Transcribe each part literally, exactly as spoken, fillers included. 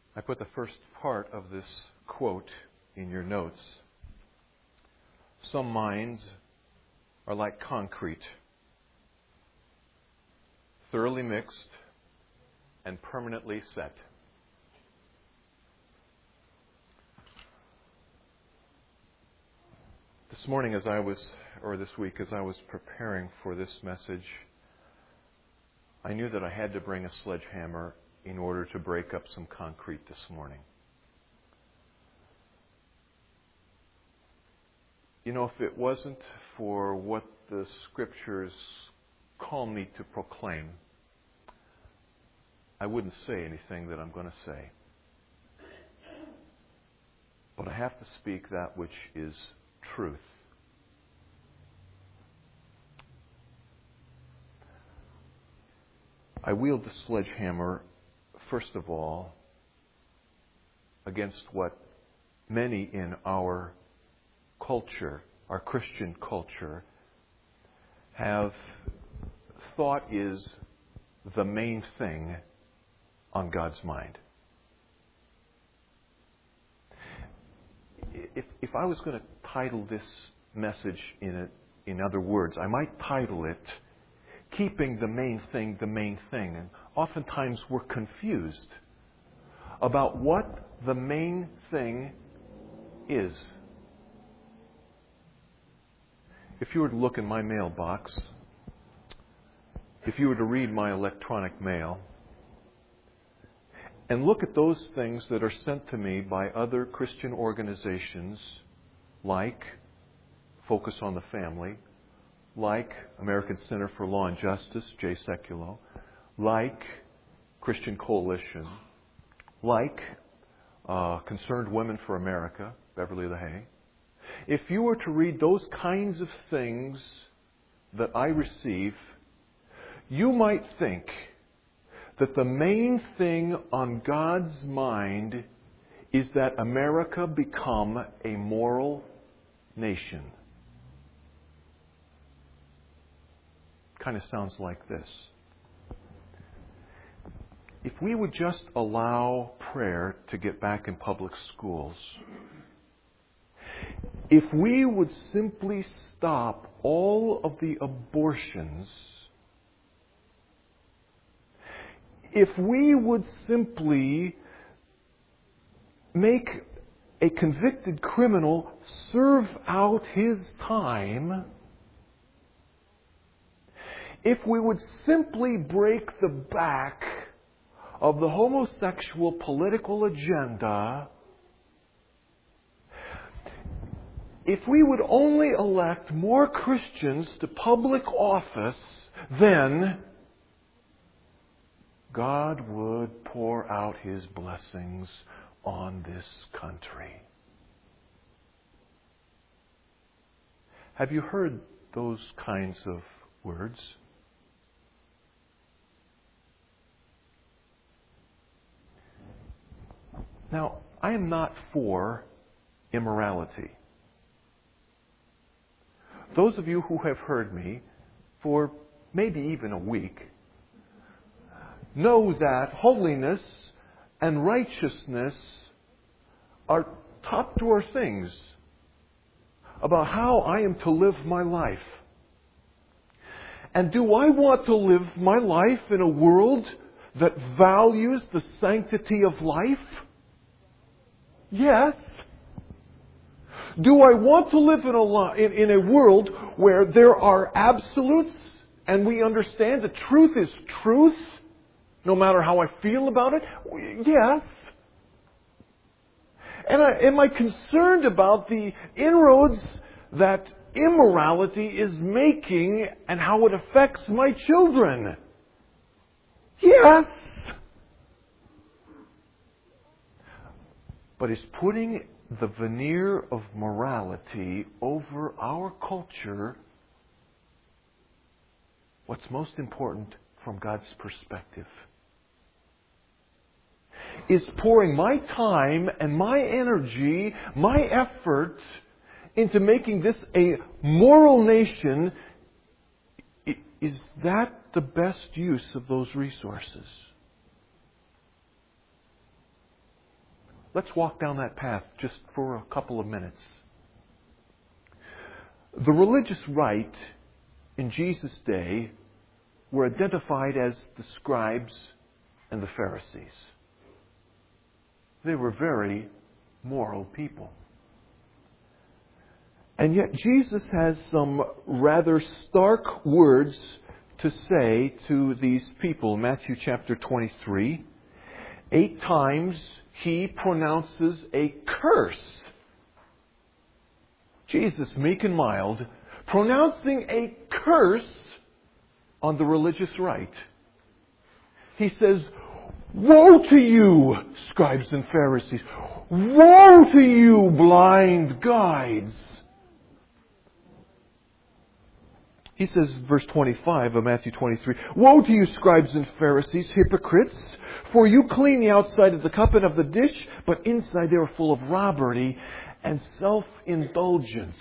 I put the first part of this quote in your notes. Some minds are like concrete, thoroughly mixed and permanently set. This morning as I was, or this week as I was preparing for this message, I knew that I had to bring a sledgehammer in order to break up some concrete this morning. You know, if it wasn't for what the Scriptures call me to proclaim, I wouldn't say anything that I'm going to say. But I have to speak that which is truth. I wield the sledgehammer, first of all, against what many in our culture, our Christian culture, have thought is the main thing on God's mind. If, if I was going to title this message in, a, in other words, I might title it, Keeping the Main Thing the Main Thing. And oftentimes we're confused about what the main thing is. If you were to look in my mailbox, if you were to read my electronic mail, and look at those things that are sent to me by other Christian organizations like Focus on the Family, like American Center for Law and Justice, Jay Sekulow, like Christian Coalition, like uh, Concerned Women for America, Beverly LaHaye. If you were to read those kinds of things that I receive, you might think that the main thing on God's mind is that America become a moral nation. Kind of sounds like this. If we would just allow prayer to get back in public schools, if we would simply stop all of the abortions, if we would simply make a convicted criminal serve out his time, if we would simply break the back of the homosexual political agenda, if we would only elect more Christians to public office, then God would pour out His blessings on this country. Have you heard those kinds of words? Now, I am not for immorality. Those of you who have heard me for maybe even a week know that holiness and righteousness are top drawer things about how I am to live my life. And do I want to live my life in a world that values the sanctity of life? Yes. Do I want to live in a, li- in, in a world where there are absolutes and we understand that truth is truth, no matter how I feel about it? Yes. And I, am I concerned about the inroads that immorality is making and how it affects my children? Yes. But is putting the veneer of morality over our culture what's most important from God's perspective? Is pouring my time and my energy, my effort into making this a moral nation, is that the best use of those resources? Let's walk down that path just for a couple of minutes. The religious right in Jesus' day were identified as the scribes and the Pharisees. They were very moral people. And yet Jesus has some rather stark words to say to these people. Matthew chapter twenty-three. Eight times He pronounces a curse. Jesus, meek and mild, pronouncing a curse on the religious right. He says, "Woe to you, scribes and Pharisees! Woe to you, blind guides!" He says, verse twenty-five of Matthew twenty-three, "Woe to you, scribes and Pharisees, hypocrites! For you clean the outside of the cup and of the dish, but inside they are full of robbery and self-indulgence."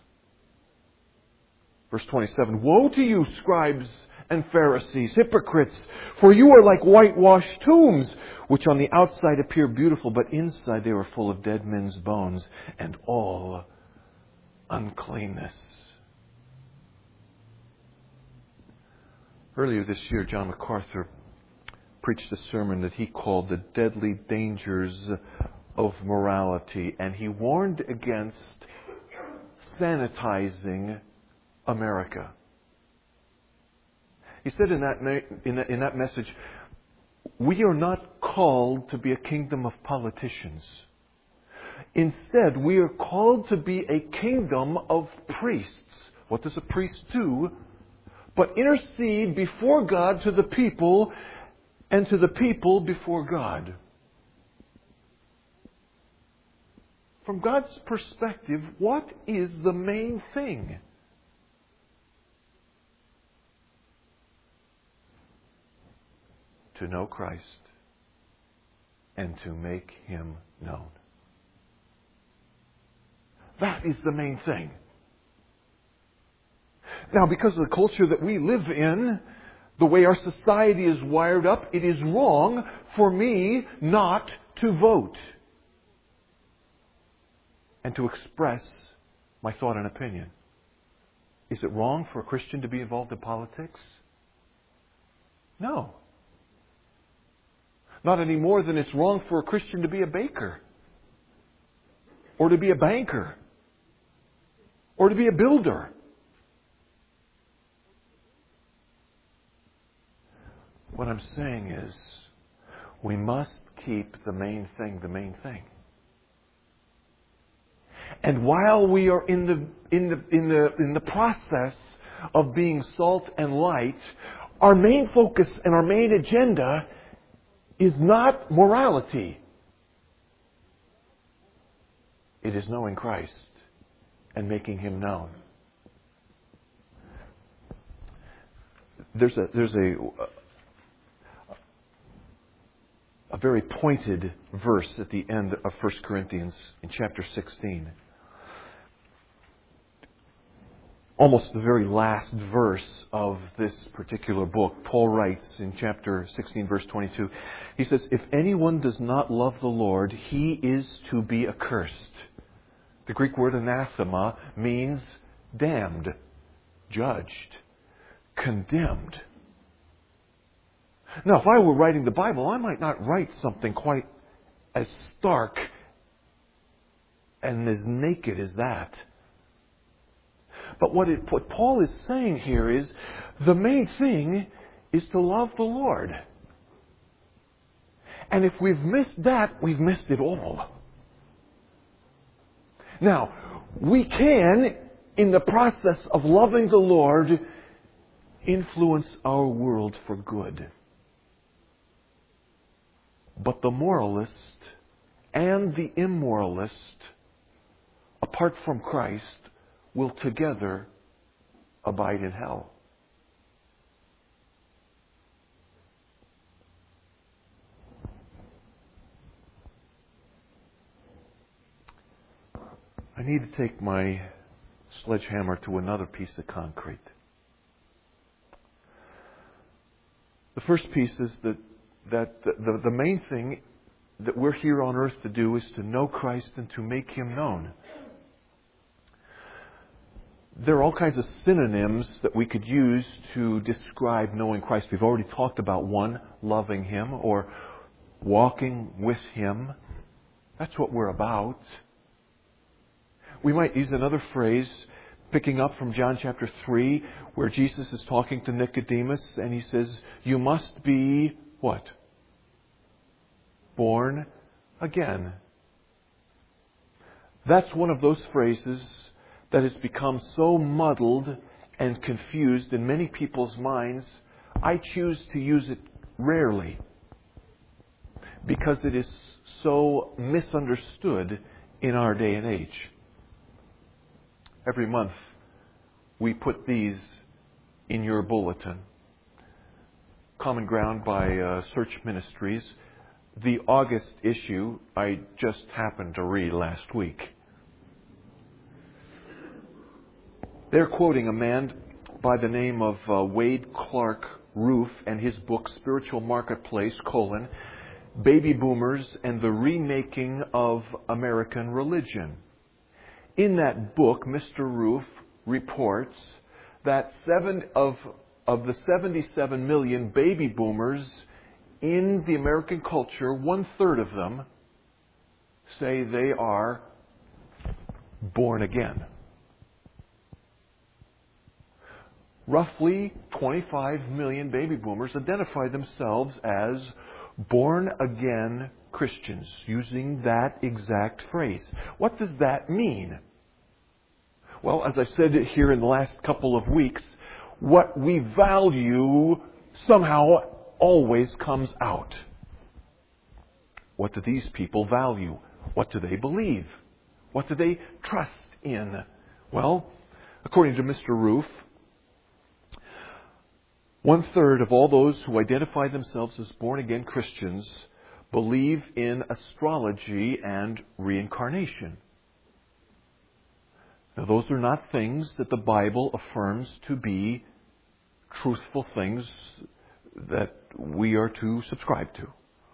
Verse twenty-seven, "Woe to you, scribes and Pharisees, hypocrites! For you are like whitewashed tombs, which on the outside appear beautiful, but inside they are full of dead men's bones and all uncleanness." Earlier this year, John MacArthur preached a sermon that he called "The Deadly Dangers of Morality," and he warned against sanitizing America. He said in that, in that, in that message, we are not called to be a kingdom of politicians. Instead, we are called to be a kingdom of priests. What does a priest do? But intercede before God to the people, and to the people before God. From God's perspective, what is the main thing? To know Christ and to make Him known. That is the main thing. Now, because of the culture that we live in, the way our society is wired up, it is wrong for me not to vote and to express my thought and opinion. Is it wrong for a Christian to be involved in politics? No. Not any more than it's wrong for a Christian to be a baker, or to be a banker, or to be a builder. What I'm saying is, we must keep the main thing the main thing. And while we are in the in the in the in the process of being salt and light, our main focus and our main agenda is not morality. It is knowing Christ and making Him known. There's a there's a a very pointed verse at the end of First Corinthians in chapter sixteen. Almost the very last verse of this particular book. Paul writes in chapter sixteen, verse twenty-two, he says, "If anyone does not love the Lord, he is to be accursed." The Greek word anathema means damned, judged, condemned. Now, if I were writing the Bible, I might not write something quite as stark and as naked as that. But what, it, what Paul is saying here is, the main thing is to love the Lord. And if we've missed that, we've missed it all. Now, we can, in the process of loving the Lord, influence our world for good. But the moralist and the immoralist, apart from Christ, will together abide in hell. I need to take my sledgehammer to another piece of concrete. The first piece is that, that the, the, the main thing that we're here on earth to do is to know Christ and to make Him known. There are all kinds of synonyms that we could use to describe knowing Christ. We've already talked about one, loving Him, or walking with Him. That's what we're about. We might use another phrase, picking up from John chapter three, where Jesus is talking to Nicodemus, and He says, you must be, what? Born again. That's one of those phrases that has become so muddled and confused in many people's minds. I choose to use it rarely because it is so misunderstood in our day and age. Every month we put these in your bulletin. Common Ground by uh, Search Ministries. The August issue I just happened to read last week. They're quoting a man by the name of uh, Wade Clark Roof and his book Spiritual Marketplace, colon, Baby Boomers and the Remaking of American Religion. In that book, Mister Roof reports that seven of, of the seventy-seven million baby boomers in the American culture, one-third of them say they are born again. Roughly twenty-five million baby boomers identify themselves as born-again Christians, using that exact phrase. What does that mean? Well, as I've said here in the last couple of weeks, what we value somehow always comes out. What do these people value? What do they believe? What do they trust in? Well, according to Mister Roof, one-third of all those who identify themselves as born-again Christians believe in astrology and reincarnation. Now, those are not things that the Bible affirms to be truthful things that we are to subscribe to.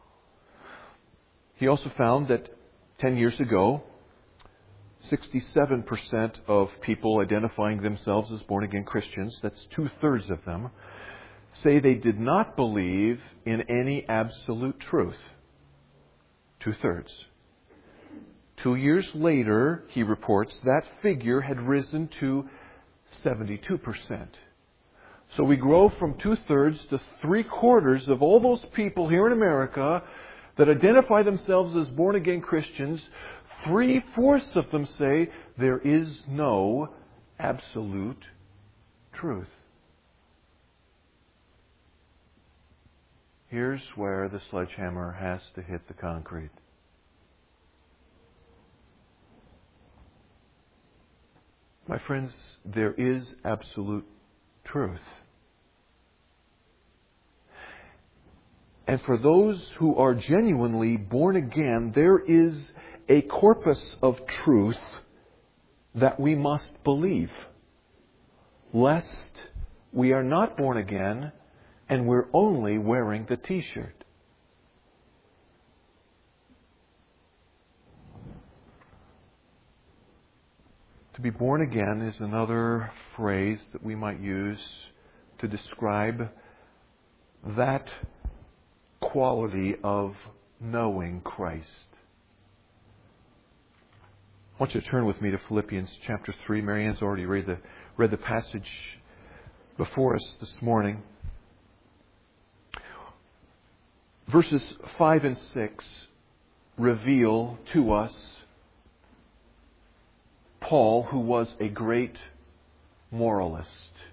He also found that ten years ago, sixty-seven percent of people identifying themselves as born-again Christians, that's two-thirds of them, say they did not believe in any absolute truth. Two-thirds. Two years later, he reports, that figure had risen to seventy-two percent. So we grow from two-thirds to three-quarters of all those people here in America that identify themselves as born-again Christians. Three-fourths of them say there is no absolute truth. Here's where the sledgehammer has to hit the concrete. My friends, there is absolute truth. And for those who are genuinely born again, there is a corpus of truth that we must believe, lest we are not born again and we're only wearing the t-shirt. To be born again is another phrase that we might use to describe that quality of knowing Christ. I want you to turn with me to Philippians chapter three. Marianne's already read the, read the passage before us this morning. Verses five and six reveal to us Paul, who was a great moralist.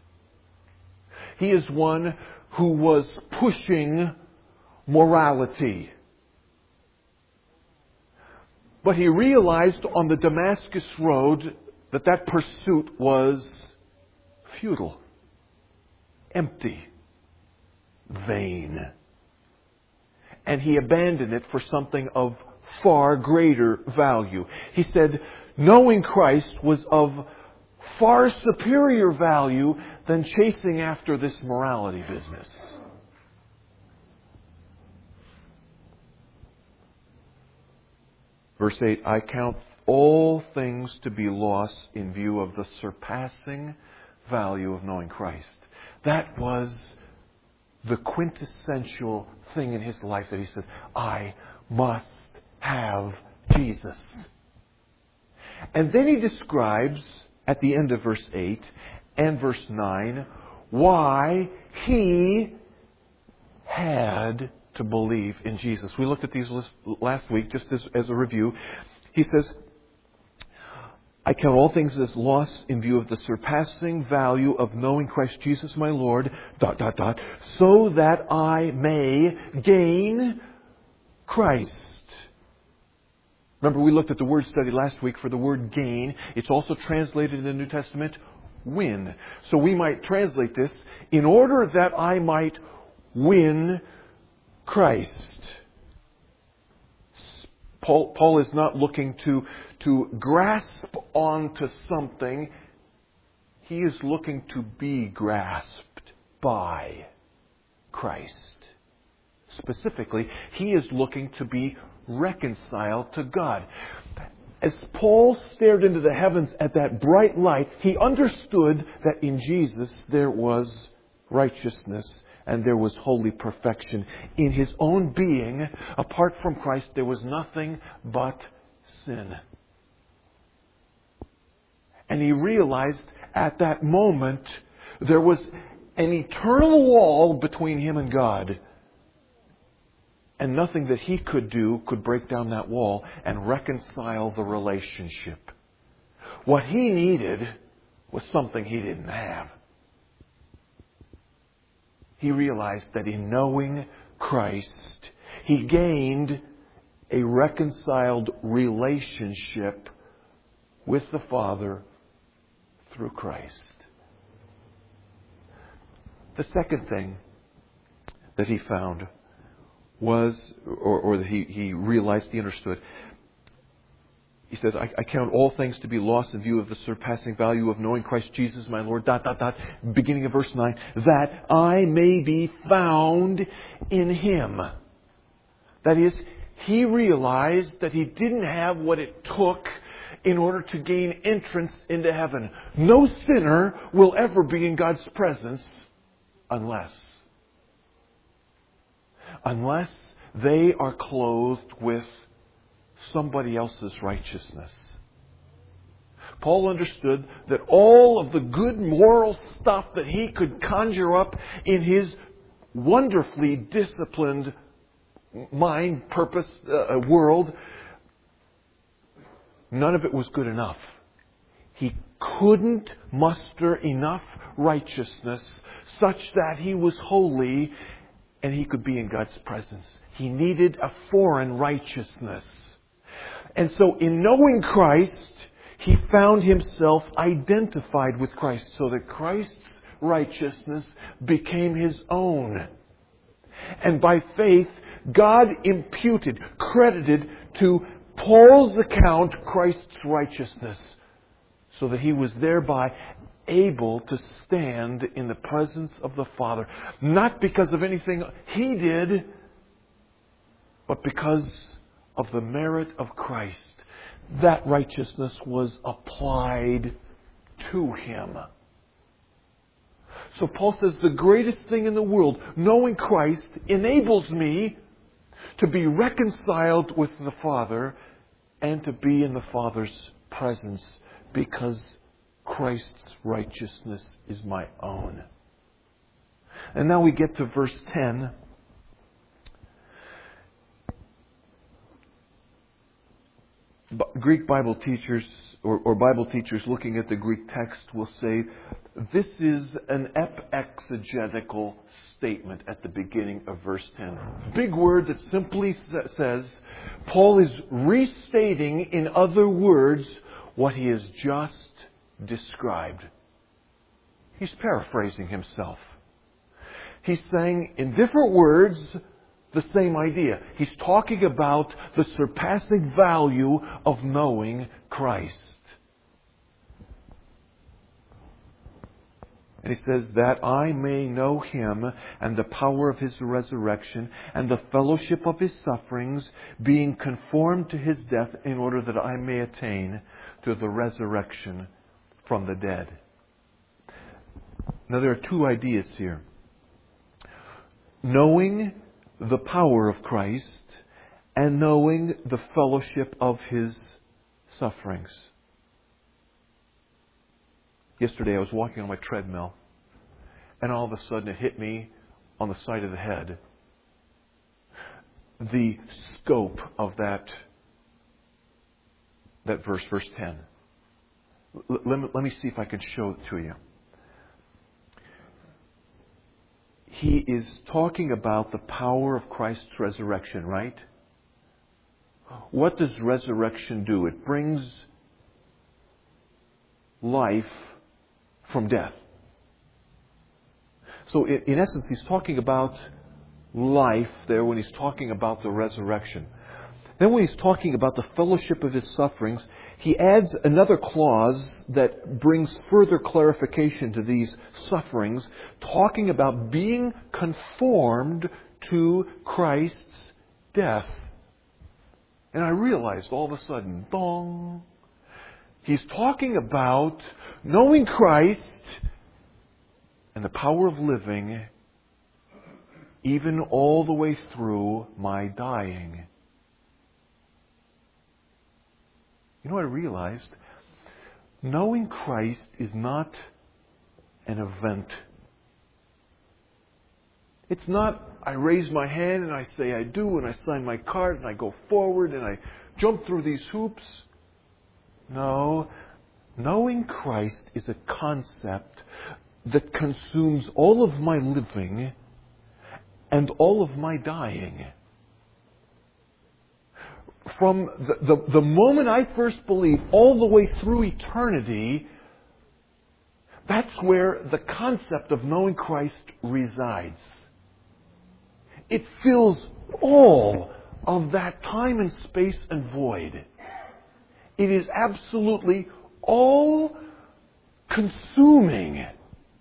He is one who was pushing morality. But he realized on the Damascus Road that that pursuit was futile, empty, vain. And he abandoned it for something of far greater value. He said, knowing Christ was of far superior value than chasing after this morality business. Verse eight, I count all things to be lost in view of the surpassing value of knowing Christ. That was the quintessential thing in his life that he says, I must have Jesus. And then he describes at the end of verse eight and verse nine why he had to believe in Jesus. We looked at these last week just as, as a review. He says, I count all things as lost in view of the surpassing value of knowing Christ Jesus my Lord, dot, dot, dot, so that I may gain Christ. Remember, we looked at the word study last week for the word gain. It's also translated in the New Testament, win. So we might translate this, in order that I might win Christ. Paul, Paul is not looking to, to grasp onto something. He is looking to be grasped by Christ. Specifically, he is looking to be reconciled to God. As Paul stared into the heavens at that bright light, he understood that in Jesus there was righteousness and there was holy perfection. In his own being, apart from Christ, there was nothing but sin. And he realized at that moment there was an eternal wall between him and God. And nothing that he could do could break down that wall and reconcile the relationship. What he needed was something he didn't have. He realized that in knowing Christ, he gained a reconciled relationship with the Father through Christ. The second thing that he found was, or, or that he, he realized, he understood, he says, I, I count all things to be lost in view of the surpassing value of knowing Christ Jesus my Lord, dot, dot, dot, beginning of verse nine, that I may be found in Him. That is, he realized that he didn't have what it took in order to gain entrance into heaven. No sinner will ever be in God's presence unless, unless they are clothed with somebody else's righteousness. Paul understood that all of the good moral stuff that he could conjure up in his wonderfully disciplined mind, purpose, uh, world, none of it was good enough. He couldn't muster enough righteousness such that he was holy and he could be in God's presence. He needed a foreign righteousness. And so in knowing Christ, he found himself identified with Christ, so that Christ's righteousness became his own. And by faith, God imputed, credited to Paul's account Christ's righteousness, so that he was thereby able to stand in the presence of the Father, not because of anything he did, but because of the merit of Christ. That righteousness was applied to him. So Paul says the greatest thing in the world, knowing Christ, enables me to be reconciled with the Father and to be in the Father's presence, because Christ's righteousness is my own. And now we get to verse ten. Greek Bible teachers or, or Bible teachers looking at the Greek text will say this is an ep-exegetical statement at the beginning of verse ten. Big word that simply says Paul is restating in other words what he has just described. He's paraphrasing himself. He's saying in different words the same idea. He's talking about the surpassing value of knowing Christ. And he says, that I may know Him and the power of His resurrection and the fellowship of His sufferings, being conformed to His death, in order that I may attain to the resurrection from the dead. Now there are two ideas here. Knowing the power of Christ and knowing the fellowship of His sufferings. Yesterday I was walking on my treadmill, and all of a sudden it hit me on the side of the head. The scope of that, that verse, verse ten. L- let, me, let me see if I can show it to you. He is talking about the power of Christ's resurrection, right? What does resurrection do? It brings life from death. So in, in essence, he's talking about life there when he's talking about the resurrection. Then when he's talking about the fellowship of His sufferings, he adds another clause that brings further clarification to these sufferings, talking about being conformed to Christ's death. And I realized all of a sudden, dong, he's talking about knowing Christ and the power of living even all the way through my dying. You know what I realized? Knowing Christ is not an event. It's not, I raise my hand and I say I do and I sign my card and I go forward and I jump through these hoops. No. Knowing Christ is a concept that consumes all of my living and all of my dying. From the, the, the moment I first believe, all the way through eternity, that's where the concept of knowing Christ resides. It fills all of that time and space and void. It is absolutely all consuming.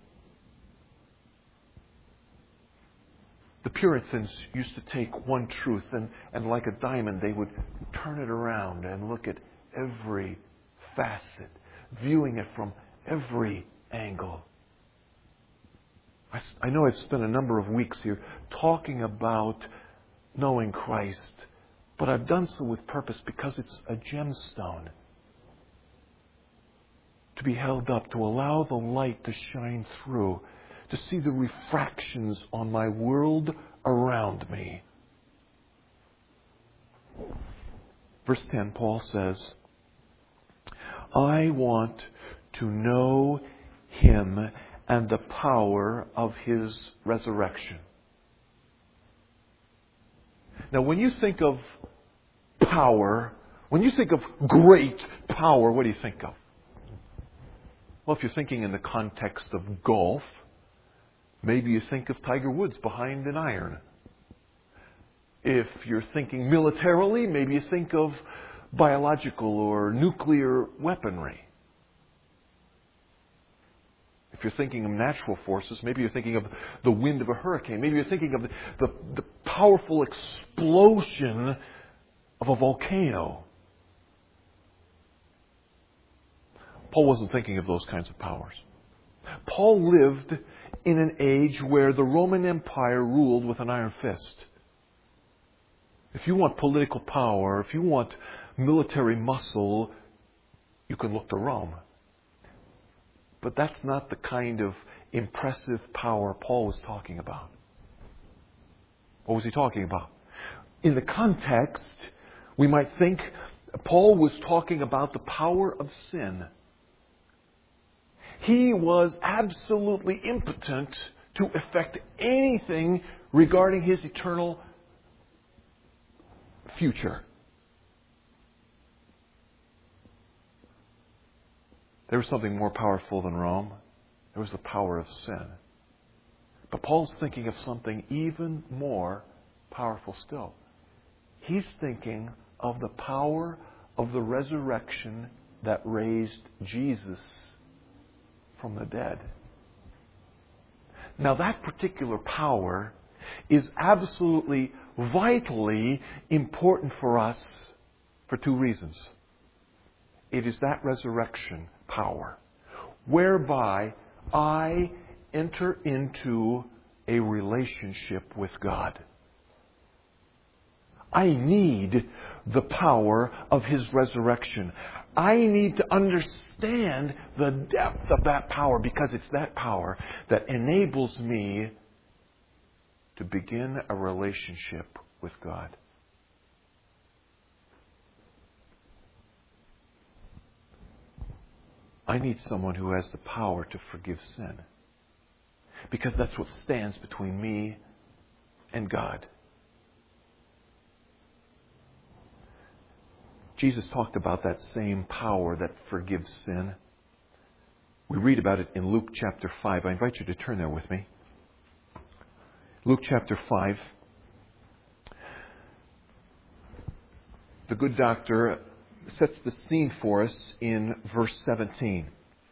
The Puritans used to take one truth and, and like a diamond they would turn it around and look at every facet, viewing it from every angle. I, I know I've spent a number of weeks here talking about knowing Christ, but I've done so with purpose because it's a gemstone to be held up, to allow the light to shine through, to see the refractions on my world around me. Verse ten, Paul says, I want to know Him and the power of His resurrection. Now, when you think of power, when you think of great power, what do you think of? Well, if you're thinking in the context of golf, maybe you think of Tiger Woods behind an iron. If you're thinking militarily, maybe you think of biological or nuclear weaponry. If you're thinking of natural forces, maybe you're thinking of the wind of a hurricane. Maybe you're thinking of the, the, the powerful explosion of a volcano. Paul wasn't thinking of those kinds of powers. Paul lived in an age where the Roman Empire ruled with an iron fist. If you want political power, if you want military muscle, you can look to Rome. But that's not the kind of impressive power Paul was talking about. What was he talking about? In the context, we might think Paul was talking about the power of sin. He was absolutely impotent to effect anything regarding his eternal future. There was something more powerful than Rome. There was the power of sin. But Paul's thinking of something even more powerful still. He's thinking of the power of the resurrection that raised Jesus from the dead. Now that particular power is absolutely, vitally important for us for two reasons. It is that resurrection power whereby I enter into a relationship with God. I need the power of His resurrection. I need to understand the depth of that power, because it's that power that enables me to begin a relationship with God. I need someone who has the power to forgive sin, because that's what stands between me and God. Jesus talked about that same power that forgives sin. We read about it in Luke chapter five. I invite you to turn there with me. Luke chapter five. The good doctor sets the scene for us in verse seventeen.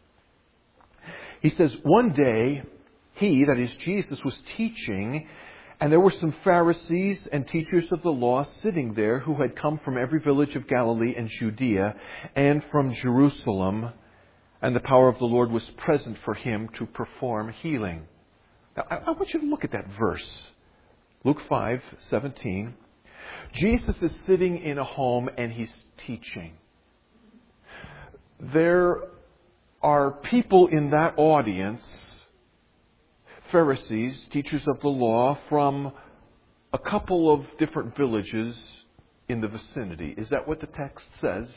He says, one day, he, that is Jesus, was teaching, and there were some Pharisees and teachers of the law sitting there who had come from every village of Galilee and Judea and from Jerusalem, and the power of the Lord was present for him to perform healing. Now, I, I want you to look at that verse. Luke five seventeen. Jesus is sitting in a home and he's teaching. There are people in that audience, Pharisees, teachers of the law, from a couple of different villages in the vicinity. Is that what the text says?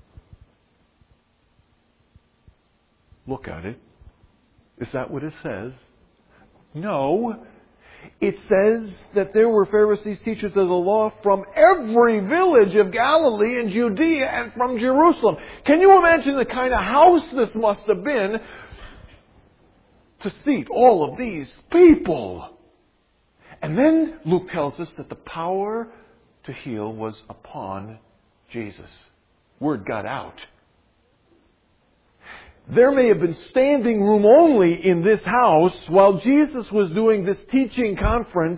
Look at it. Is that what it says? No. It says that there were Pharisees, teachers of the law, from every village of Galilee and Judea and from Jerusalem. Can you imagine the kind of house this must have been to seat all of these people? And then Luke tells us that the power to heal was upon Jesus. Word got out. There may have been standing room only in this house while Jesus was doing this teaching conference.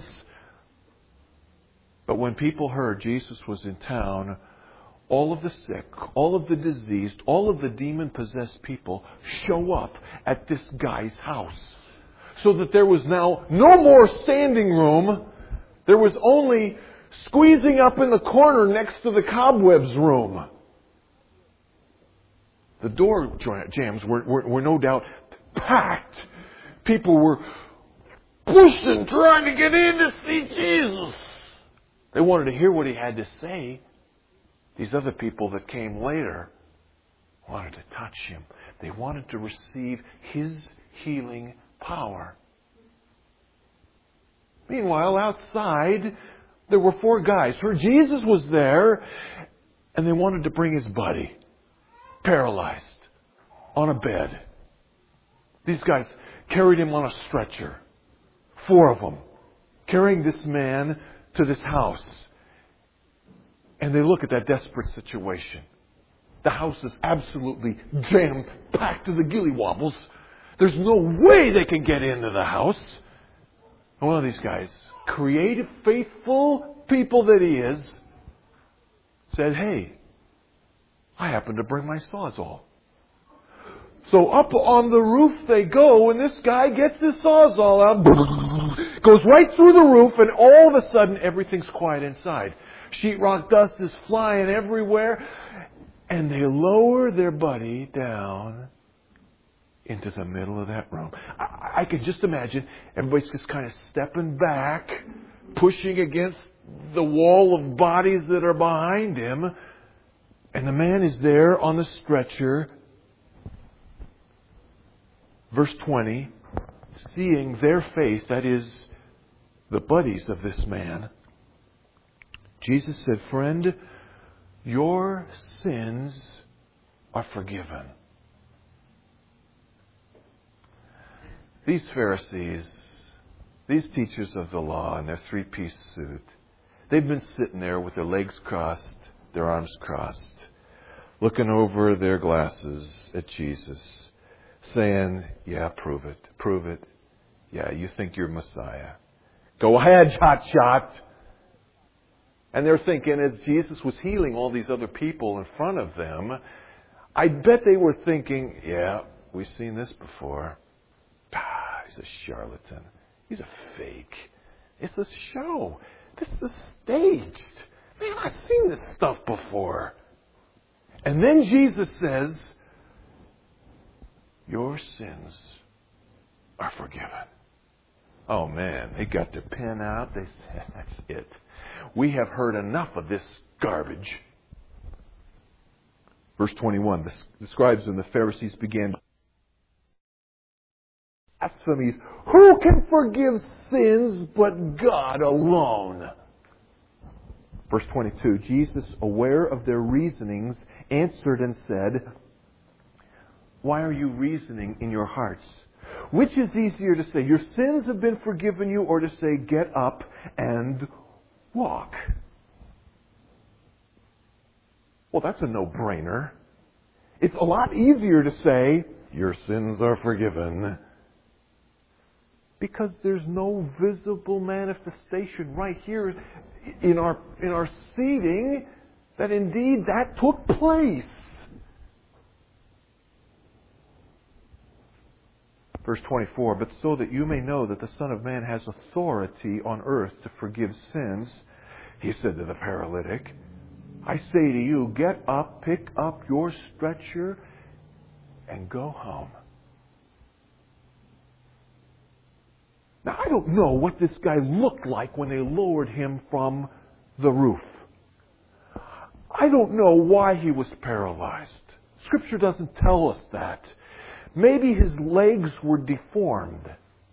But when people heard Jesus was in town, all of the sick, all of the diseased, all of the demon-possessed people show up at this guy's house. So that there was now no more standing room. There was only squeezing up in the corner next to the cobwebs room. The door jams were, were, were no doubt packed. People were pushing, trying to get in to see Jesus. They wanted to hear what he had to say. These other people that came later wanted to touch him. They wanted to receive his healing power. Meanwhile, outside, there were four guys. For Jesus was there, and they wanted to bring his buddy, paralyzed, on a bed. These guys carried him on a stretcher. Four of them, carrying this man to this house. And they look at that desperate situation. The house is absolutely jam-packed to the gilly-wobbles. There's no way they can get into the house. And one of these guys, creative, faithful people that he is, said, hey, I happen to bring my Sawzall. So up on the roof they go, and this guy gets his Sawzall out, goes right through the roof, and all of a sudden everything's quiet inside. Sheetrock dust is flying everywhere, and they lower their buddy down into the middle of that room. I, I can just imagine everybody's just kind of stepping back, pushing against the wall of bodies that are behind him. And the man is there on the stretcher. Verse twenty, seeing their faith, that is, the buddies of this man, Jesus said, friend, your sins are forgiven. These Pharisees, these teachers of the law in their three-piece suit, they've been sitting there with their legs crossed, their arms crossed, looking over their glasses at Jesus, saying, yeah, prove it, prove it. Yeah, you think you're Messiah. Go ahead, hot shot. And they're thinking, as Jesus was healing all these other people in front of them, I bet they were thinking, yeah, we've seen this before. Ah, he's a charlatan. He's a fake. It's a show. This is staged. Man, I've seen this stuff before. And then Jesus says, your sins are forgiven. Oh man, they got their pen out. They said, that's it. We have heard enough of this garbage. Verse twenty-one, the scribes and the Pharisees began blasphemies. Who can forgive sins but God alone? Verse twenty-two, Jesus, aware of their reasonings, answered and said, why are you reasoning in your hearts? Which is easier to say, your sins have been forgiven you, or to say, get up and walk? Well, that's a no-brainer. It's a lot easier to say, your sins are forgiven, because there's no visible manifestation right here in our in our seeing that indeed that took place. Verse twenty-four, but so that you may know that the Son of Man has authority on earth to forgive sins, he said to the paralytic, I say to you, get up, pick up your stretcher, and go home. Now, I don't know what this guy looked like when they lowered him from the roof. I don't know why he was paralyzed. Scripture doesn't tell us that. Maybe his legs were deformed.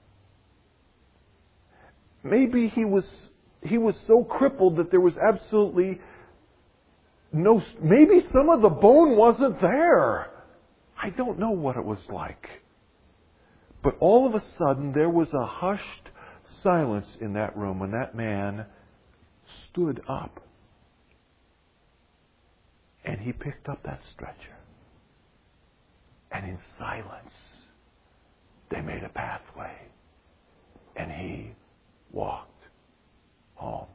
Maybe he was he was so crippled that there was absolutely no... Maybe some of the bone wasn't there. I don't know what it was like. But all of a sudden, there was a hushed silence in that room when that man stood up. And he picked up that stretcher. And in silence, they made a pathway. And he walked home.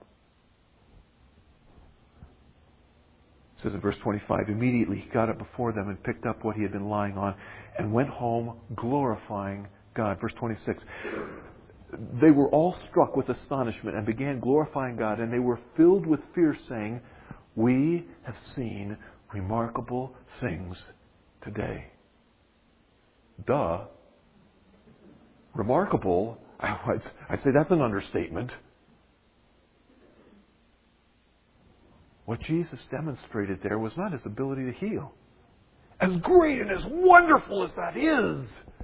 It says in verse twenty-five, immediately he got up before them and picked up what he had been lying on and went home glorifying God. Verse twenty-six, they were all struck with astonishment and began glorifying God, and they were filled with fear, saying, we have seen remarkable things today. Duh. Remarkable, I'd, I'd say that's an understatement. What Jesus demonstrated there was not his ability to heal. As great and as wonderful as that is,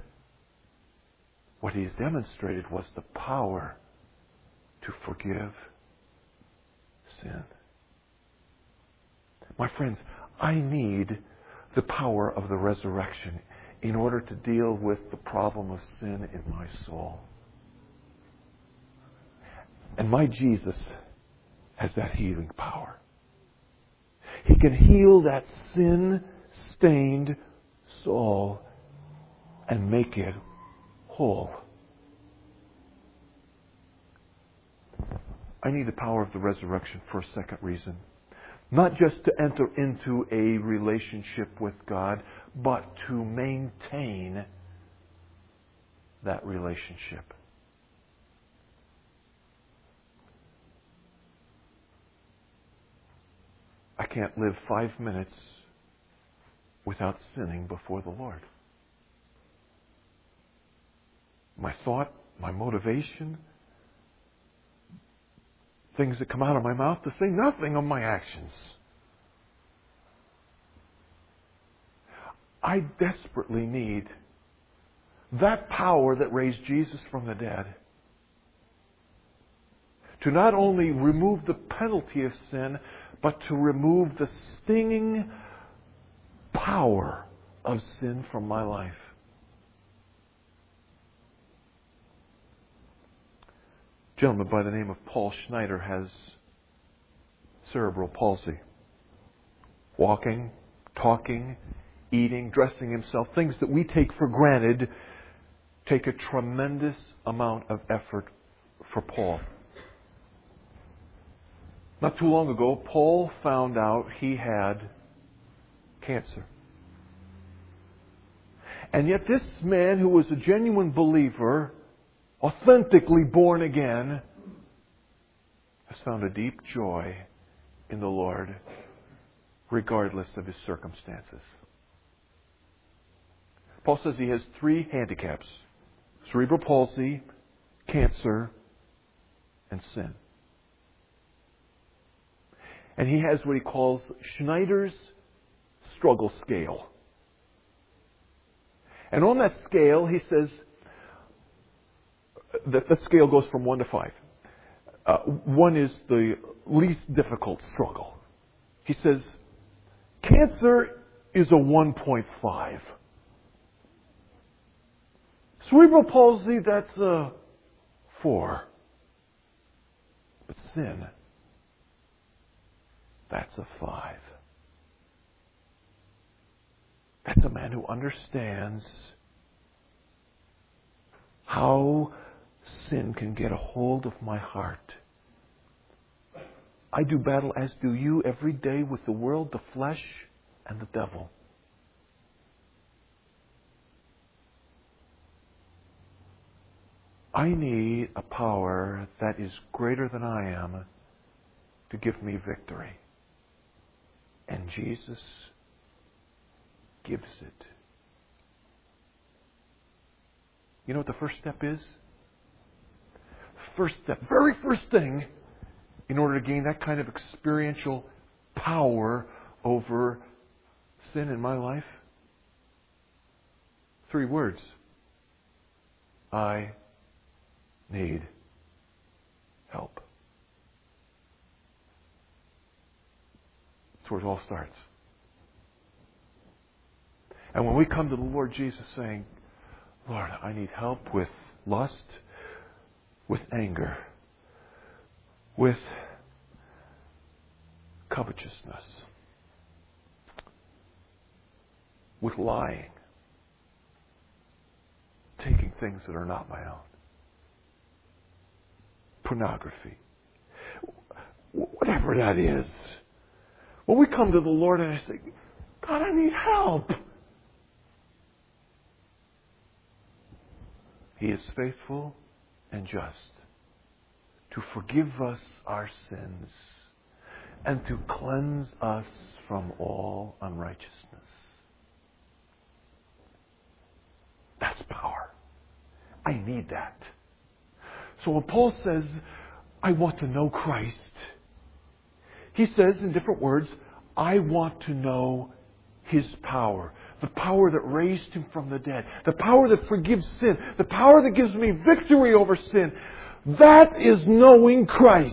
what he demonstrated was the power to forgive sin. My friends, I need the power of the resurrection in order to deal with the problem of sin in my soul. And my Jesus has that healing power. He can heal that sin-stained soul and make it whole. I need the power of the resurrection for a second reason. Not just to enter into a relationship with God, but to maintain that relationship. I can't live five minutes without sinning before the Lord. My thought, my motivation, things that come out of my mouth, to say nothing of my actions. I desperately need that power that raised Jesus from the dead to not only remove the penalty of sin, but to remove the stinging power of sin from my life. A gentleman by the name of Paul Schneider has cerebral palsy. Walking, talking, eating, dressing himself, things that we take for granted, take a tremendous amount of effort for Paul. Not too long ago, Paul found out he had cancer. And yet this man who was a genuine believer, authentically born again, has found a deep joy in the Lord, regardless of his circumstances. Paul says he has three handicaps: cerebral palsy, cancer, and sin. And he has what he calls Schneider's struggle scale. And on that scale, he says, that, that scale goes from one to five. Uh, one is the least difficult struggle. He says, cancer is a one point five. Cerebral palsy, that's a four. But sin, that's a five. That's a man who understands how sin can get a hold of my heart. I do battle, as do you, every day with the world, the flesh, and the devil. I need a power that is greater than I am to give me victory. And Jesus gives it. You know what the first step is? First step, very first thing, in order to gain that kind of experiential power over sin in my life? Three words. I need help. That's where it all starts. And when we come to the Lord Jesus saying, Lord, I need help with lust, with anger, with covetousness, with lying, taking things that are not my own, pornography, whatever that is. When we come to the Lord and I say, God, I need help, He is faithful and just to forgive us our sins and to cleanse us from all unrighteousness. That's power. I need that. So when Paul says, I want to know Christ, he says in different words, I want to know His power. The power that raised Him from the dead. The power that forgives sin. The power that gives me victory over sin. That is knowing Christ.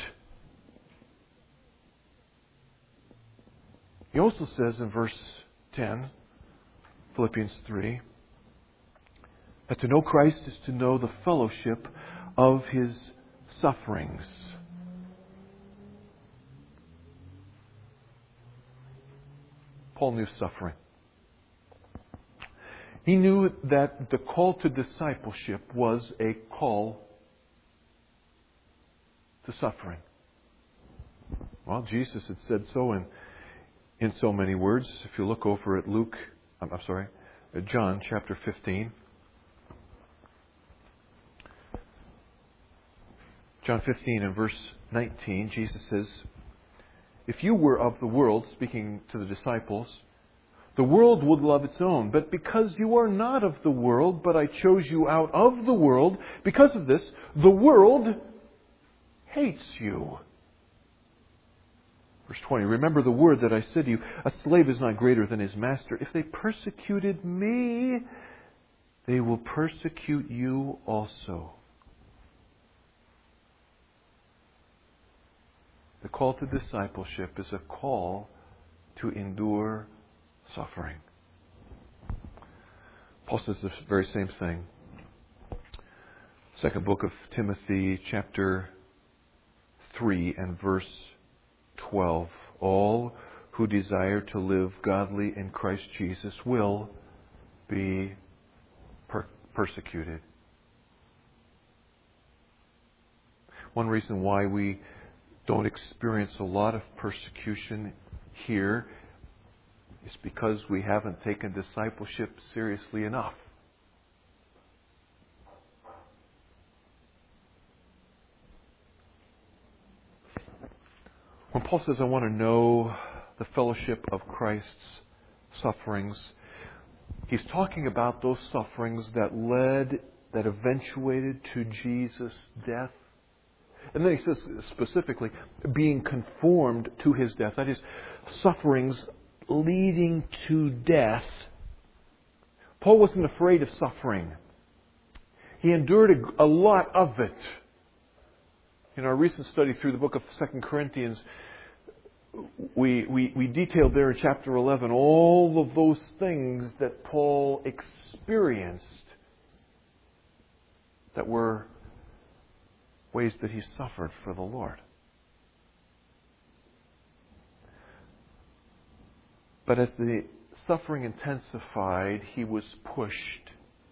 He also says in verse ten, Philippians three, that to know Christ is to know the fellowship of His sufferings. Paul knew suffering. He knew that the call to discipleship was a call to suffering. Well, Jesus had said so in, in so many words. If you look over at Luke, I'm, I'm sorry, at John chapter fifteen. John fifteen and verse nineteen, Jesus says, if you were of the world, speaking to the disciples, the world would love its own. But because you are not of the world, but I chose you out of the world, because of this, the world hates you. Verse twenty, remember the word that I said to you, a slave is not greater than his master. If they persecuted me, they will persecute you also. The call to discipleship is a call to endure suffering. Paul says the very same thing. Second book of Timothy, chapter three and verse twelve. All who desire to live godly in Christ Jesus will be per- persecuted. One reason why we don't experience a lot of persecution here is because we haven't taken discipleship seriously enough. When Paul says, I want to know the fellowship of Christ's sufferings, he's talking about those sufferings that led, that eventuated to Jesus' death. And then he says specifically, being conformed to His death. That is, sufferings leading to death. Paul wasn't afraid of suffering. He endured a, a lot of it. In our recent study through the book of Second Corinthians, we, we, we detailed there in chapter eleven all of those things that Paul experienced that were ways that he suffered for the Lord. But as the suffering intensified, he was pushed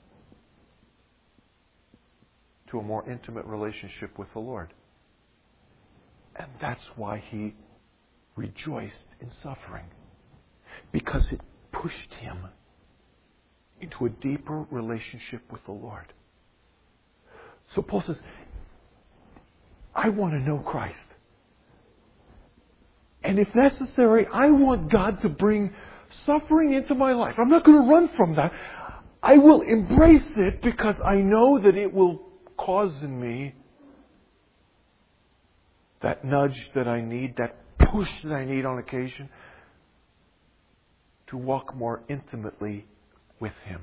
to a more intimate relationship with the Lord. And that's why he rejoiced in suffering. Because it pushed him into a deeper relationship with the Lord. So Paul says, I want to know Christ. And if necessary, I want God to bring suffering into my life. I'm not going to run from that. I will embrace it because I know that it will cause in me that nudge that I need, that push that I need on occasion to walk more intimately with Him.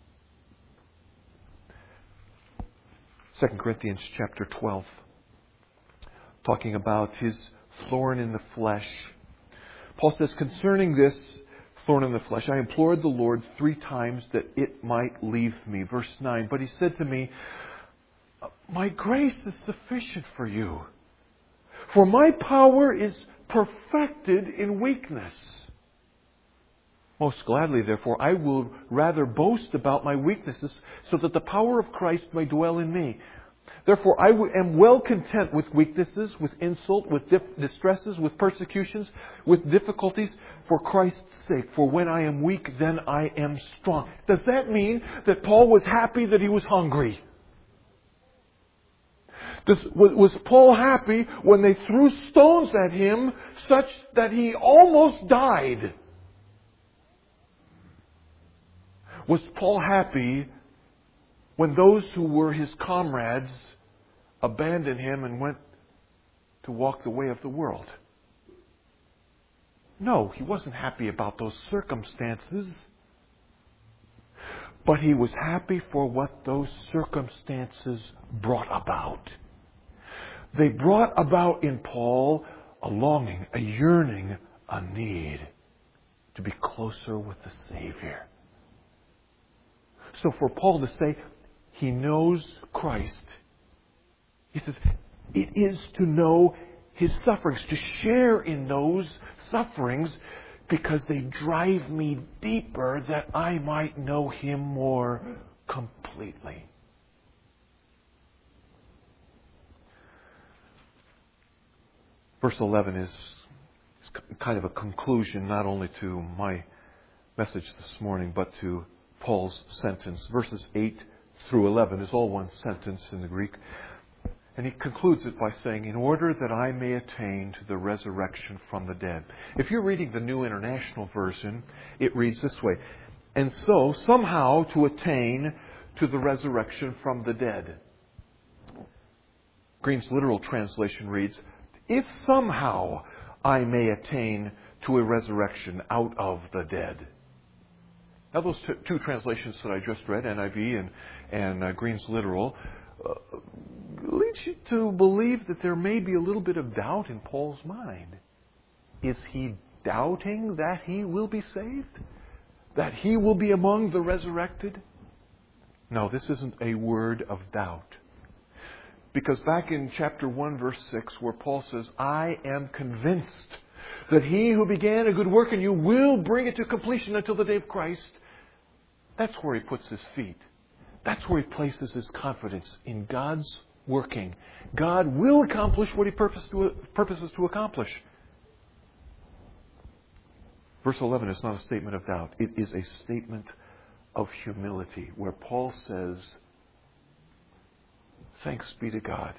Second Corinthians chapter twelve, talking about his thorn in the flesh. Paul says, concerning this thorn in the flesh, I implored the Lord three times that it might leave me. Verse nine, but He said to me, my grace is sufficient for you, for my power is perfected in weakness. Most gladly, therefore, I will rather boast about my weaknesses, so that the power of Christ may dwell in me. Therefore, I am well content with weaknesses, with insult, with distresses, with persecutions, with difficulties, for Christ's sake. For when I am weak, then I am strong. Does that mean that Paul was happy that he was hungry? Does, was Paul happy when they threw stones at him such that he almost died? Was Paul happy when those who were his comrades abandoned him and went to walk the way of the world? No, he wasn't happy about those circumstances. But he was happy for what those circumstances brought about. They brought about in Paul a longing, a yearning, a need to be closer with the Savior. So for Paul to say he knows Christ, he says it is to know His sufferings, to share in those sufferings, because they drive me deeper that I might know Him more completely. Verse eleven is, is kind of a conclusion not only to my message this morning, but to Paul's sentence. Verses eight through eleven is all one sentence in the Greek. And he concludes it by saying, in order that I may attain to the resurrection from the dead. If you're reading the New International Version, it reads this way. And so, somehow to attain to the resurrection from the dead. Green's literal translation reads, if somehow I may attain to a resurrection out of the dead. Now those t- two translations that I just read, N I V and, and uh, Green's literal, uh, leads you to believe that there may be a little bit of doubt in Paul's mind. Is he doubting that he will be saved? That he will be among the resurrected? No, this isn't a word of doubt. Because back in chapter one, verse six, where Paul says, I am convinced that He who began a good work in you will bring it to completion until the day of Christ. That's where he puts his feet. That's where he places his confidence in God's working. God will accomplish what he purposes to, purposes to accomplish. Verse eleven is not a statement of doubt. It is a statement of humility, where Paul says, thanks be to God.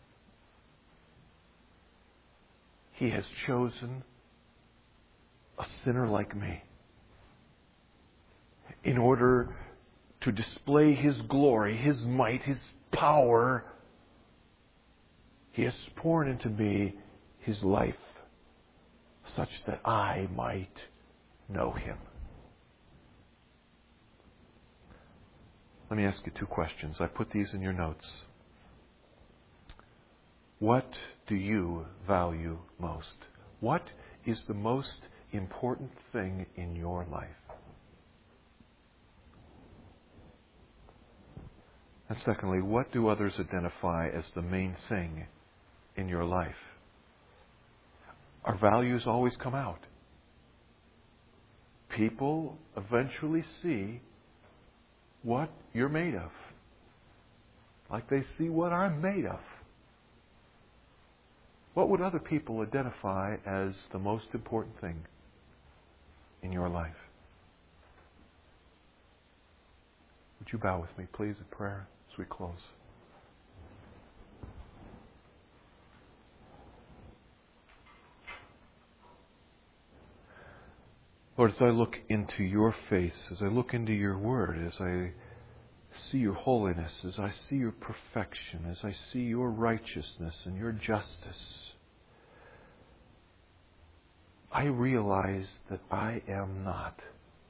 He has chosen a sinner like me in order to display His glory, His might, His power. He has poured into me His life such that I might know Him. Let me ask you two questions. I put these in your notes. What do you value most? What is the most important thing in your life? And secondly, what do others identify as the main thing in your life? Our values always come out. People eventually see what you're made of. Like they see what I'm made of. What would other people identify as the most important thing in your life? Would you bow with me, please, in prayer as we close? Lord, as I look into your face, as I look into your word, as I see your holiness, as I see your perfection, as I see your righteousness and your justice, I realize that I am not.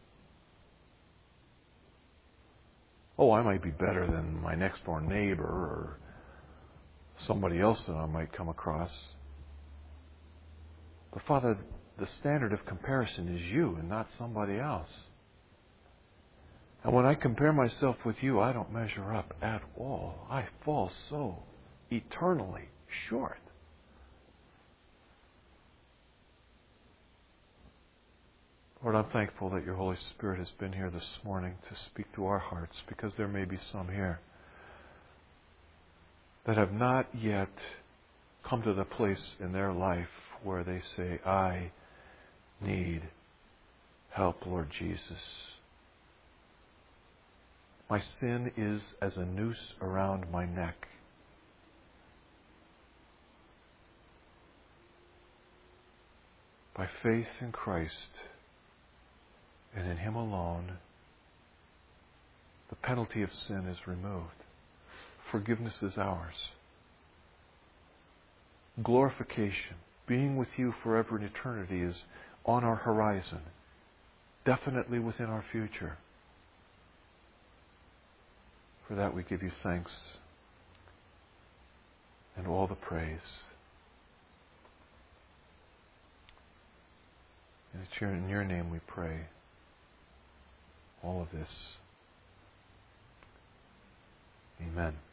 Oh, I might be better than my next door neighbor or somebody else that I might come across. But Father, the standard of comparison is you and not somebody else. And when I compare myself with you, I don't measure up at all. I fall so eternally short. Lord, I'm thankful that your Holy Spirit has been here this morning to speak to our hearts, because there may be some here that have not yet come to the place in their life where they say, I need help, Lord Jesus. My sin is as a noose around my neck. By faith in Christ and in Him alone, the penalty of sin is removed. Forgiveness is ours. Glorification, being with you forever in eternity, is on our horizon, definitely within our future. For that we give you thanks and all the praise. And it's in your name we pray all of this. Amen.